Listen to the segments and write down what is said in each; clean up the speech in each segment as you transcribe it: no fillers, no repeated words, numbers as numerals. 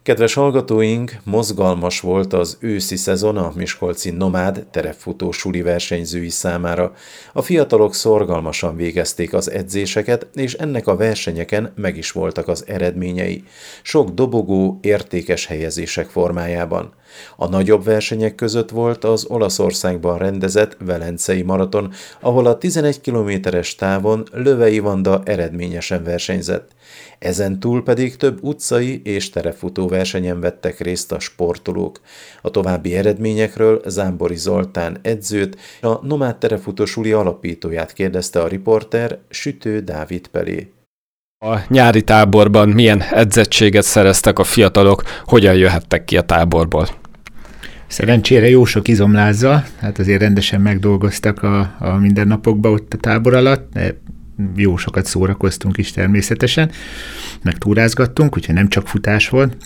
Kedves hallgatóink, mozgalmas volt az őszi szezon a miskolci nomád terepfutó suli versenyzői számára. A fiatalok szorgalmasan végezték az edzéseket, és ennek a versenyeken meg is voltak az eredményei. Sok dobogó, értékes helyezések formájában. A nagyobb versenyek között volt az Olaszországban rendezett velencei maraton, ahol a 11 kilométeres távon Lövei Vanda eredményesen versenyzett. Ezen túl pedig több utcai és terepfutó versenyen vettek részt a sportolók. A további eredményekről Zámbori Zoltán edzőt, a nomád terepfutó suli alapítóját kérdezte a riporter, Sütő Dávid Pelé. A nyári táborban milyen edzettséget szereztek a fiatalok, hogyan jöhettek ki a táborból? Szerencsére jó sok izomlázzal, hát azért rendesen megdolgoztak a mindennapokban ott a tábor alatt, de jó sokat szórakoztunk is természetesen, meg túrázgattunk, úgyhogy nem csak futás volt,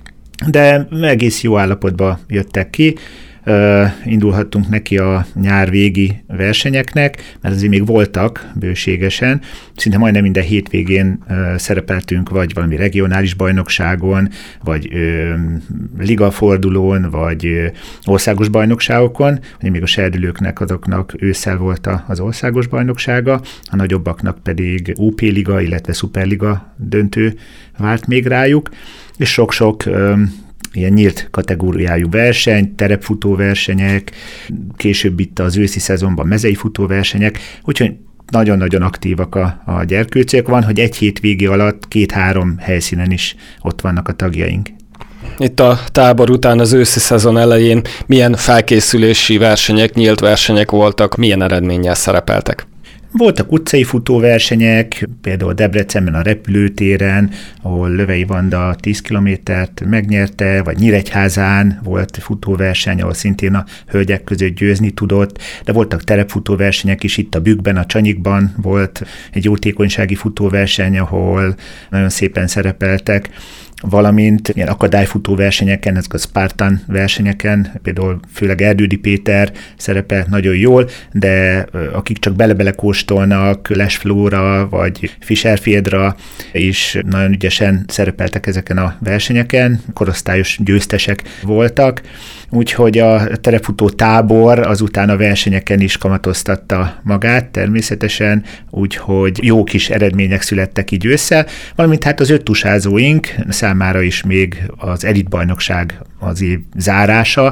de egész jó állapotban jöttek ki. Indulhattunk neki a nyár végi versenyeknek, mert azért még voltak bőségesen, szinte majdnem minden hétvégén szerepeltünk, vagy valami regionális bajnokságon, vagy ligafordulón, vagy országos bajnokságokon, vagy még a serdülőknek azoknak ősszel volt az országos bajnoksága, a nagyobbaknak pedig UP liga, illetve szuperliga döntő várt még rájuk, és sok-sok ilyen nyílt kategóriájú verseny, terepfutó versenyek, később itt az őszi szezonban mezei futóversenyek, úgyhogy nagyon-nagyon aktívak a gyerkőcök. Van, hogy egy hétvége alatt 2-3 helyszínen is ott vannak a tagjaink. Itt a tábor után az őszi szezon elején milyen felkészülési versenyek, nyílt versenyek voltak, milyen eredménnyel szerepeltek? Voltak utcai futóversenyek, például Debrecenben a repülőtéren, ahol Lövei Vanda 10 kilométert megnyerte, vagy Nyíregyházán volt futóverseny, ahol szintén a hölgyek között győzni tudott, de voltak terepfutóversenyek is, itt a Bükkben, a Csanyikban volt egy jótékonysági futóverseny, ahol nagyon szépen szerepeltek, valamint ilyen akadályfutó versenyeken, ezek a Spartan versenyeken, például főleg Erdődi Péter szerepelt nagyon jól, de akik csak bele-bele kóstolnak, Les Flóra vagy Fischerfieldra is nagyon ügyesen szerepeltek ezeken a versenyeken, korosztályos győztesek voltak, úgyhogy a terepfutó tábor azután a versenyeken is kamatoztatta magát természetesen, úgyhogy jó kis eredmények születtek így ősszel, valamint hát az öttusázóink számára is még az elitbajnokság az év zárása,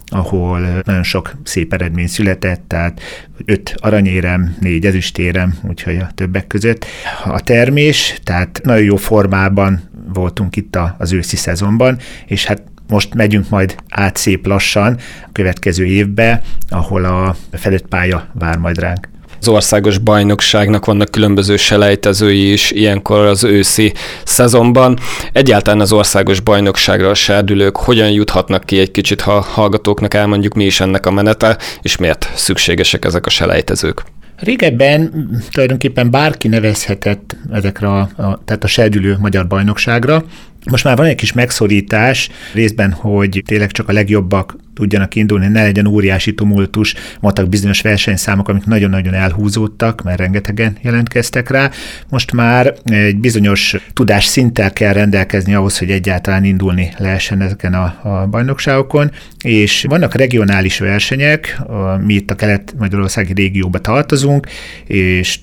ahol nagyon sok szép eredmény született, tehát 5 aranyérem, 4 ezüstérem, úgyhogy a többek között. A termés, tehát nagyon jó formában voltunk itt az őszi szezonban, és hát most megyünk majd át szép lassan a következő évbe, ahol a fedett pálya vár majd ránk. Az országos bajnokságnak vannak különböző selejtezői is ilyenkor az őszi szezonban. Egyáltalán az országos bajnokságra a serdülők hogyan juthatnak ki, egy kicsit, ha hallgatóknak elmondjuk, mi is ennek a menete, és miért szükségesek ezek a selejtezők? Régebben tulajdonképpen bárki nevezhetett ezekre tehát a serdülő magyar bajnokságra. Most már van egy kis megszorítás részben, hogy tényleg csak a legjobbak tudjanak indulni, ne legyen óriási tumultus, voltak bizonyos versenyszámok, amik nagyon-nagyon elhúzódtak, mert rengetegen jelentkeztek rá. Most már egy bizonyos tudásszinttel kell rendelkezni ahhoz, hogy egyáltalán indulni lehessen ezeken a bajnokságokon, és vannak regionális versenyek, mi itt a kelet-magyarországi régióba tartozunk, és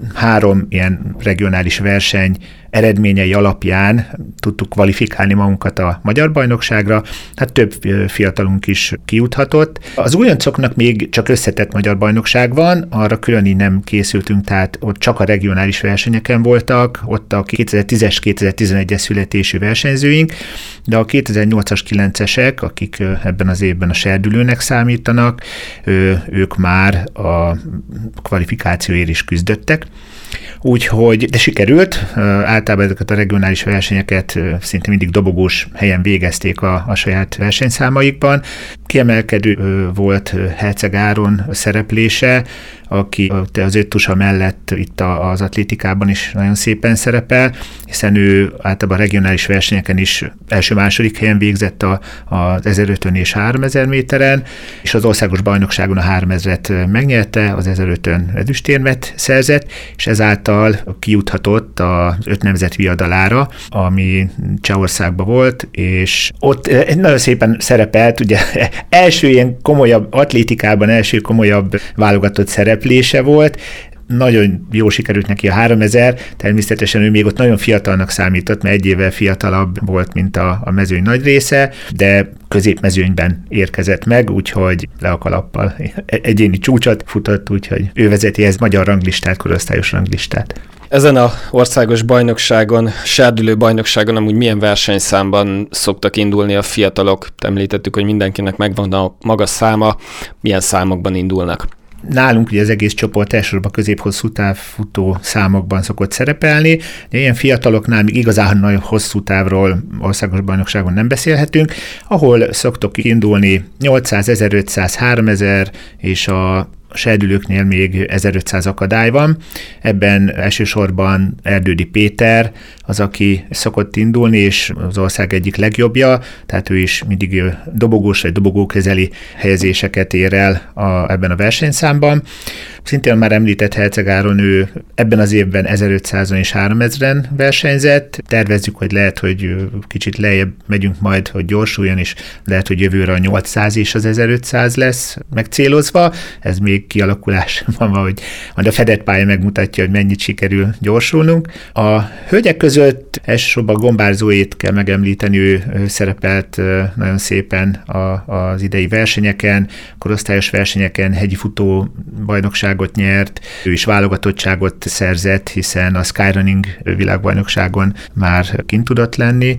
3 ilyen regionális verseny eredményei alapján tudtuk kvalifikálni magunkat a magyar bajnokságra, hát több fiatalunk is kijuthatott. Az újoncoknak még csak összetett magyar bajnokság van, arra külön így nem készültünk, tehát ott csak a regionális versenyeken voltak, ott a 2010-es, 2011-es születésű versenyzőink, de a 2008-as, 9-esek, akik ebben az évben a serdülőnek számítanak, ők már a kvalifikációért is küzdöttek. Úgyhogy, de sikerült, általában ezeket a regionális versenyeket szinte mindig dobogós helyen végezték a saját versenyszámaikban. Kiemelkedő volt Herceg Áron szereplése, aki az 5 tusa mellett itt az atlétikában is nagyon szépen szerepel, hiszen ő általában regionális versenyeken is első-második helyen végzett az 1500 és 3000 méteren, és az országos bajnokságon a 3000-et megnyerte, az 1500 ezüstérmet szerzett, és ezáltal kijuthatott az 5 nemzet viadalára, ami Csehországban volt, és ott nagyon szépen szerepelt, ugye első ilyen komolyabb atlétikában, első komolyabb válogatott szereplése volt. Nagyon jó sikerült neki a 3000, természetesen ő még ott nagyon fiatalnak számított, mert 1 évvel fiatalabb volt, mint a mezőny nagy része, de középmezőnyben érkezett meg, úgyhogy le a kalappal egyéni csúcsot futott, úgyhogy ő vezeti ez magyar ranglistát, korosztályos ranglistát. Ezen a országos bajnokságon, serdülő bajnokságon amúgy milyen versenyszámban szoktak indulni a fiatalok? Említettük, hogy mindenkinek megvan a maga száma, milyen számokban indulnak? Nálunk ugye az egész csoport elsősorban közép-hosszú távfutó számokban szokott szerepelni, de ilyen fiataloknál még igazán nagyon hosszú távról országos bajnokságon nem beszélhetünk, ahol szoktok indulni 800, 1500, 3000, és a serdülőknél még 1500 akadály van. Ebben elsősorban Erdődy Péter az, aki szokott indulni, és az ország egyik legjobbja, tehát ő is mindig dobogós vagy dobogóközeli helyezéseket ér el ebben a versenyszámban. Szintén már említett Herceg Áron, ő ebben az évben 1500-on és 3000-en versenyzett. Tervezzük, hogy lehet, hogy kicsit lejjebb megyünk majd, hogy gyorsuljon, és lehet, hogy jövőre a 800 és az 1500 lesz megcélozva. Ez még kialakulásban van, hogy majd a fedett pálya megmutatja, hogy mennyit sikerül gyorsulnunk. A hölgyek között elsősorban Gombár Zoét kell megemlíteni, ő szerepelt nagyon szépen az idei versenyeken, korosztályos versenyeken, hegyi futó bajnokságot nyert, ő is válogatottságot szerzett, hiszen a Skyrunning világbajnokságon már kint tudott lenni,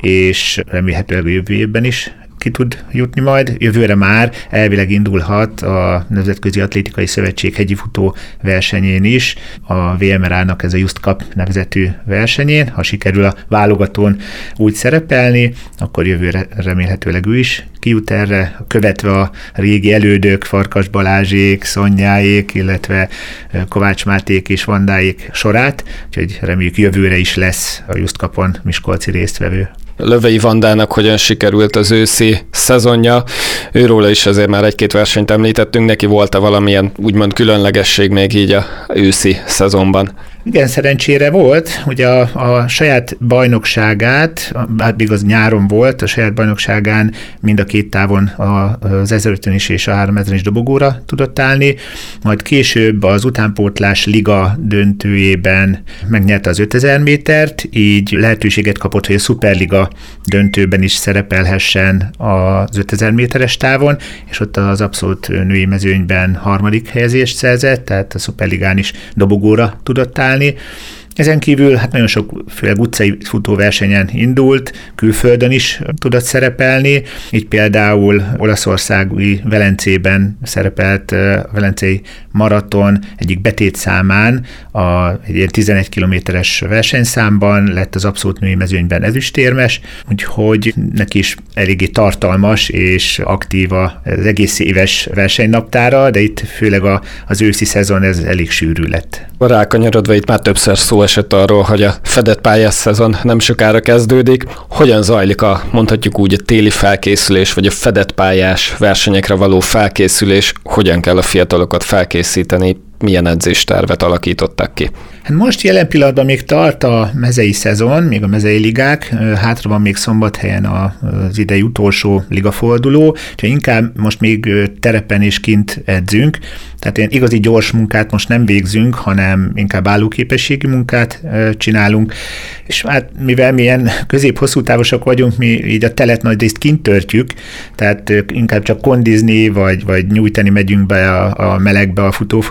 és remélhetőleg a jövő évben is ki tud jutni majd. Jövőre már elvileg indulhat a Nemzetközi Atlétikai Szövetség hegyi futó versenyén is, a VMRA-nak ez a Just Cup nevezetű versenyén. Ha sikerül a válogatón úgy szerepelni, akkor jövőre remélhetőleg ő is kijut erre, követve a régi elődök, Farkas Balázsék, Szonyáék, illetve Kovács Máték és Vandáék sorát, úgyhogy reméljük jövőre is lesz a Just Cupon miskolci résztvevő. Lövei Vandának hogyan sikerült az őszi szezonja. Őróla is azért már egy-két versenyt említettünk, neki volt-e valamilyen úgymond különlegesség még így a őszi szezonban? Igen, szerencsére volt. Ugye a saját bajnokságát, hát még az nyáron volt, a saját bajnokságán mind a két távon az 1500-es és a 3000-es dobogóra tudott állni, majd később az utánpótlás liga döntőjében megnyerte az 5000 métert, így lehetőséget kapott, hogy a Superliga döntőben is szerepelhessen az 5000 méteres távon, és ott az abszolút női mezőnyben 3. helyezést szerzett, tehát a Superligán is dobogóra tudott állni. Ezen kívül hát nagyon sok, főleg utcai futóversenyen indult, külföldön is tudott szerepelni, így például olaszországi Velencében szerepelt a Velencei maraton egyik betétszámán, egy ilyen 11 kilométeres versenyszámban lett az abszolút női mezőnyben ezüstérmes, úgyhogy neki is eléggé tartalmas és aktív az egész éves versenynaptára, de itt főleg az őszi szezon ez elég sűrű lett. Rákanyarodva itt már többször szó esett arról, hogy a fedett pályás szezon nem sokára kezdődik. Hogyan zajlik mondhatjuk úgy, a téli felkészülés, vagy a fedett pályás versenyekre való felkészülés? Hogyan kell a fiatalokat felkészíteni? Milyen edzéstervet alakítottak ki? Hát most jelen pillanatban még tart a mezei szezon, még a mezei ligák, hátra van még Szombathelyen az idei utolsó ligaforduló, úgyhogy inkább most még terepen és kint edzünk, tehát ilyen igazi gyors munkát most nem végzünk, hanem inkább állóképességi munkát csinálunk, és hát mivel mi ilyen közép-hosszú távosak vagyunk, mi így a telet nagy részt kint törtjük, tehát inkább csak kondizni, vagy nyújtani megyünk be a melegbe a futófolyosóra,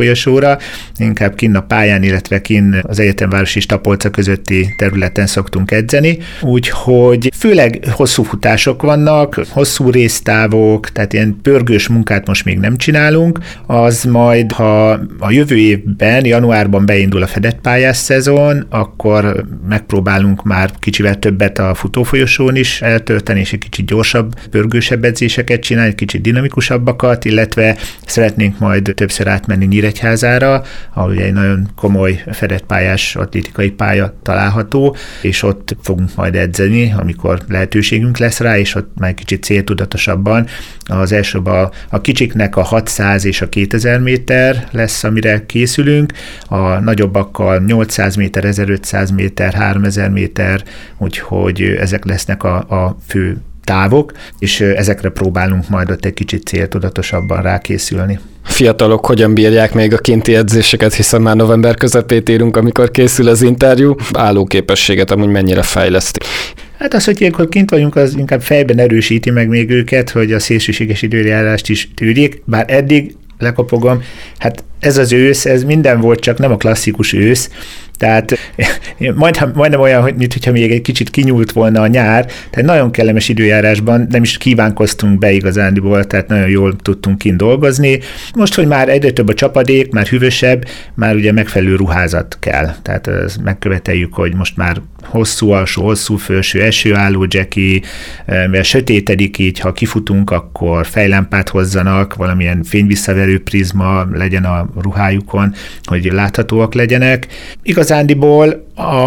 futóra, inkább kinn a pályán, illetve kinn az egyetemváros és Tapolca közötti területen szoktunk edzeni, úgyhogy főleg hosszú futások vannak, hosszú résztávok, tehát ilyen pörgős munkát most még nem csinálunk, az majd, ha a jövő évben, januárban beindul a fedett pályás szezon, akkor megpróbálunk már kicsivel többet a futófolyosón is eltölteni, és egy kicsit gyorsabb, pörgősebb edzéseket csinálni, kicsit dinamikusabbakat, illetve szeretnénk majd többször átmenni Nyíregyházára, ahol ugye egy nagyon komoly fedett pályás atlétikai pálya található, és ott fogunk majd edzeni, amikor lehetőségünk lesz rá, és ott már egy kicsit céltudatosabban. Az elsőbb a kicsiknek a 600 és a 2000 méter lesz, amire készülünk, a nagyobbakkal 800 méter, 1500 méter, 3000 méter, úgyhogy ezek lesznek a fő távok, és ezekre próbálunk majd ott egy kicsit céltudatosabban rákészülni. Fiatalok hogyan bírják még a kinti edzéseket, hiszen már november közepét érünk, amikor készül az interjú. Állóképességet amúgy mennyire fejleszti? Hát az, hogy ilyenkor kint vagyunk, az inkább fejben erősíti meg még őket, hogy a szélsőséges időjárást is tűrjék, bár eddig lekopogom, hát ez az ősz, ez minden volt, csak nem a klasszikus ősz, tehát majdnem olyan, mintha még egy kicsit kinyúlt volna a nyár, tehát nagyon kellemes időjárásban nem is kívánkoztunk be igazándiból, tehát nagyon jól tudtunk kint dolgozni. Most, hogy már egyre több a csapadék, már hűvösebb, már ugye megfelelő ruházat kell, tehát megköveteljük, hogy most már hosszú alsó, hosszú felső, esőálló dzseki, mivel sötétedik így, ha kifutunk, akkor fejlámpát hozzanak, valamilyen fényvisszaverő prizma legyen a ruhájukon, hogy láthatóak legyenek. Igazándiból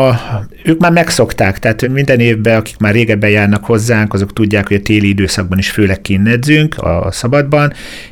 ők már megszokták, tehát minden évben, akik már régebben járnak hozzánk, azok tudják, hogy a téli időszakban is főleg kint edzünk a szabadban,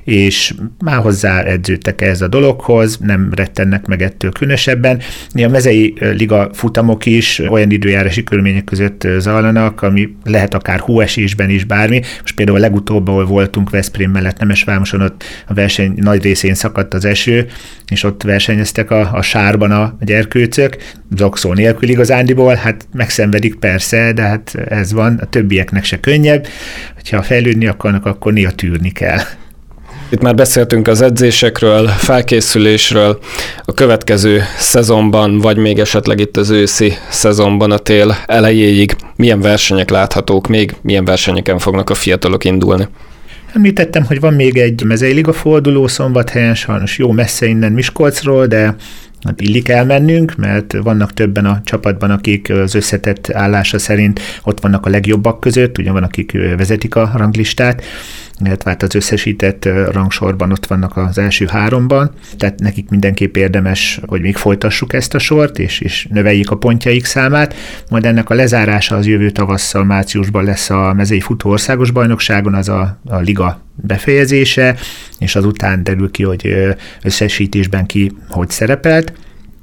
és már hozzá edződtek ehhez a dologhoz, nem rettennek meg ettől különösebben. A mezei liga futamok is olyan időjárási körülmények között zajlanak, ami lehet akár hóesésben is bármi. Most például a legutóbb, ahol voltunk Veszprém mellett Nemesvámoson, ott a verseny nagy részén szakadt az eső, és ott versenyeztek a sárban a gyerkőcök, zokszó nélkül igazándiból, hát megszenvedik persze, de hát ez van, a többieknek se könnyebb, hogyha fejlődni akarnak, akkor néha tűrni kell. Itt már beszéltünk az edzésekről, felkészülésről, a következő szezonban, vagy még esetleg itt az őszi szezonban a tél elejéig milyen versenyek láthatók még, milyen versenyeken fognak a fiatalok indulni? Említettem, hogy van még egy mezei liga forduló Szombathelyen, sajnos jó messze innen Miskolcról, de hát illik elmennünk, mert vannak többen a csapatban, akik az összetett állása szerint ott vannak a legjobbak között, ugye van, akik vezetik a ranglistát, illetve hát az összesített rangsorban ott vannak az első 3-ban, tehát nekik mindenképp érdemes, hogy még folytassuk ezt a sort, és növeljük a pontjaik számát, majd ennek a lezárása az jövő tavasszal, márciusban lesz a mezei futó országos bajnokságon, az a liga befejezése, és azután derül ki, hogy összesítésben ki hogy szerepelt.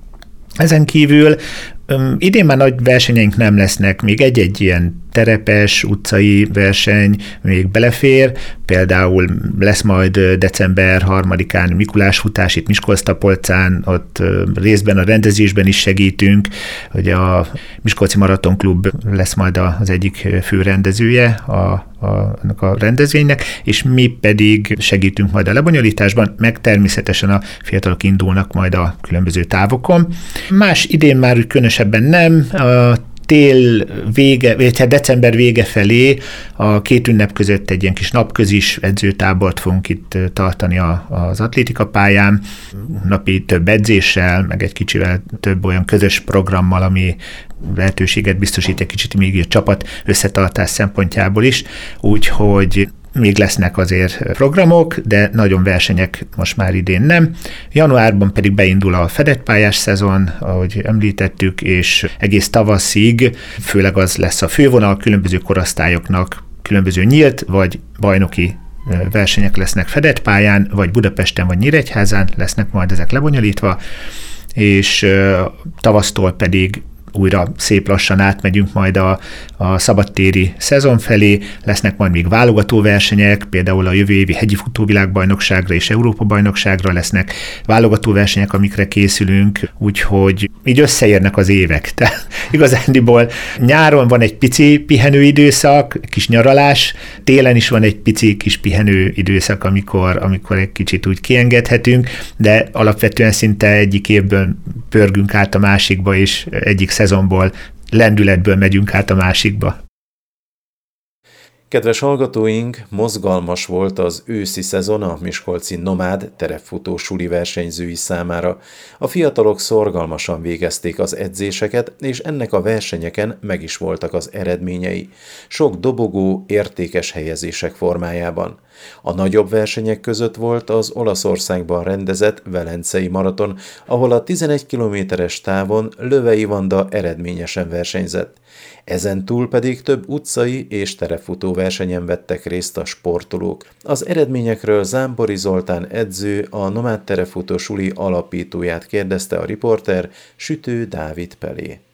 Ezen kívül idén már nagy versenyeink nem lesznek, még egy-egy ilyen terepes, utcai verseny még belefér, például lesz majd december 3-án Mikulás futás itt Miskolc-Tapolcán, ott részben a rendezésben is segítünk, hogy a Miskolci Maraton Klub lesz majd az egyik fő rendezője annak a rendezvénynek, és mi pedig segítünk majd a lebonyolításban, meg természetesen a fiatalok indulnak majd a különböző távokon. Más idén már úgy különösebben nem, a tél vége, vagy december vége felé a két ünnep között egy ilyen kis napközis edzőtábort fogunk itt tartani az atlétikapályán, napi több edzéssel, meg egy kicsivel több olyan közös programmal, ami lehetőséget biztosít egy kicsit még a csapat összetartás szempontjából is, úgyhogy még lesznek azért programok, de nagyon versenyek most már idén nem. Januárban pedig beindul a fedett pályás szezon, ahogy említettük, és egész tavaszig főleg az lesz a fővonal, különböző korosztályoknak különböző nyílt vagy bajnoki versenyek lesznek fedett pályán, vagy Budapesten, vagy Nyíregyházán lesznek majd ezek lebonyolítva, és tavasztól pedig újra szép lassan átmegyünk majd a szabadtéri szezon felé, lesznek majd még válogatóversenyek, például a jövő évi hegyi futóvilágbajnokságra és Európa-bajnokságra lesznek válogatóversenyek, amikre készülünk, úgyhogy így összeérnek az évek. Tehát igazándiból nyáron van egy pici pihenőidőszak, kis nyaralás, télen is van egy pici kis pihenőidőszak, amikor egy kicsit úgy kiengedhetünk, de alapvetően szinte egyik évből pörgünk át a másikba, és egyik szezonból, lendületből megyünk át a másikba. Kedves hallgatóink, mozgalmas volt az őszi szezon a miskolci nomád terepfutó suli versenyzői számára. A fiatalok szorgalmasan végezték az edzéseket, és ennek a versenyeken meg is voltak az eredményei. Sok dobogó, értékes helyezések formájában. A nagyobb versenyek között volt az Olaszországban rendezett velencei maraton, ahol a 11 kilométeres távon Lövei Vanda eredményesen versenyzett. Ezen túl pedig több utcai és terepfutó versenyen vettek részt a sportolók. Az eredményekről Zámbori Zoltán edző, a nomád terepfutó suli alapítóját kérdezte a riporter, Sütő Dávid Pelé.